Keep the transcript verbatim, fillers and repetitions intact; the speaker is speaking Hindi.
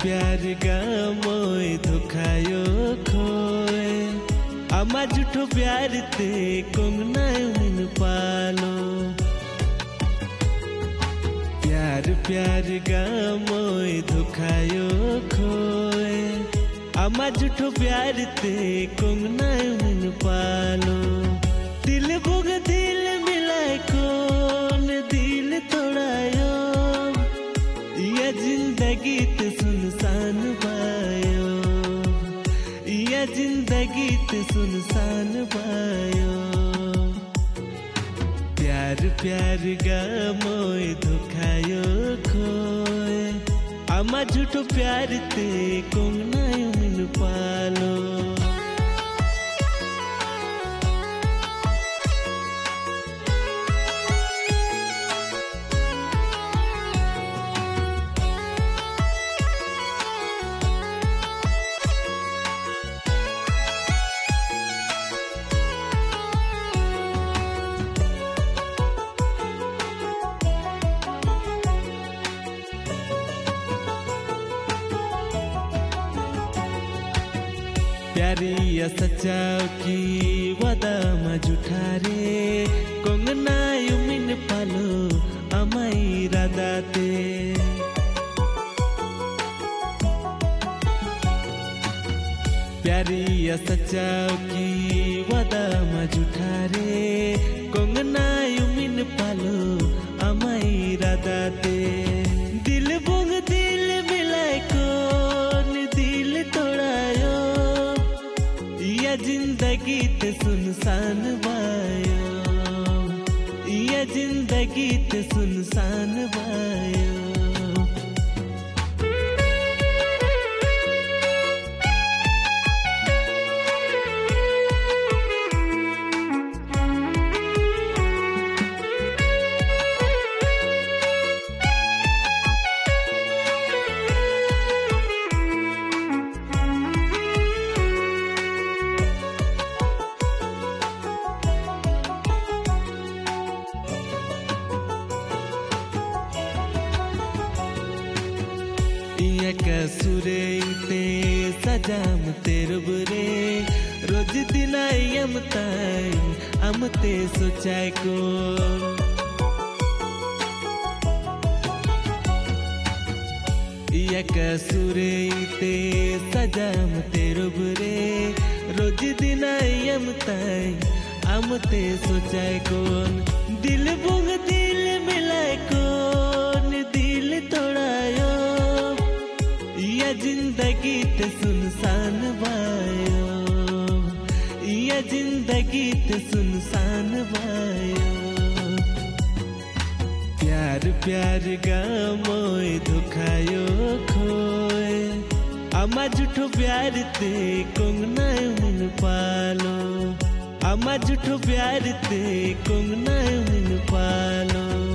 प्यार गामोय धोखायो खोए आमा झूठो प्यार ते कोंगनाय मन पालो प्यार प्यार गामोय धोखायो खोए आमा झूठो प्यार ते कोंगनाय मन पालो दिल बुग दिल मिलाए कौन दिल तोड़ायो या जिंदगी ते सुनसान बायो या जिंदगी ते सुनसान बायो प्यार प्यार गामोय धोखायो खोए आमा झूठो प्यार ते कोंगनाय मन पालो प्यारी या सच्चाओ की वादा मा झूठा रे कोंगना युमिन पालो अमाई रादाते प्यारी या सच्चाओ की वादा मा झूठा रे कोंगना युमिन पालो अमाई रादाते दिल बुंग दिल मिलाए कौन दिल तोड़ायो या जिंदगी ते सुनसान बायो या जिंदगी ते सुनसान बायो कसुरे ते सजाम तेरे बुरे रोज दिन आयम ताई अमते सोचाय को या कसुरे ते सजाम तेरे बुरे रोज दिन आयम ताई अमते सोचाय कौन दिल बुंग दिल मिलाए कौन दिल तोड़ायो या जिंदगी ते सुनसान बायो या जिंदगी ते सुनसान बायो प्यार प्यार गामोय धोखायो खोए आमा झूठो प्यार ते कोंगनाय मन पालो आमा झूठो प्यार ते कोंगनाय मन पालो।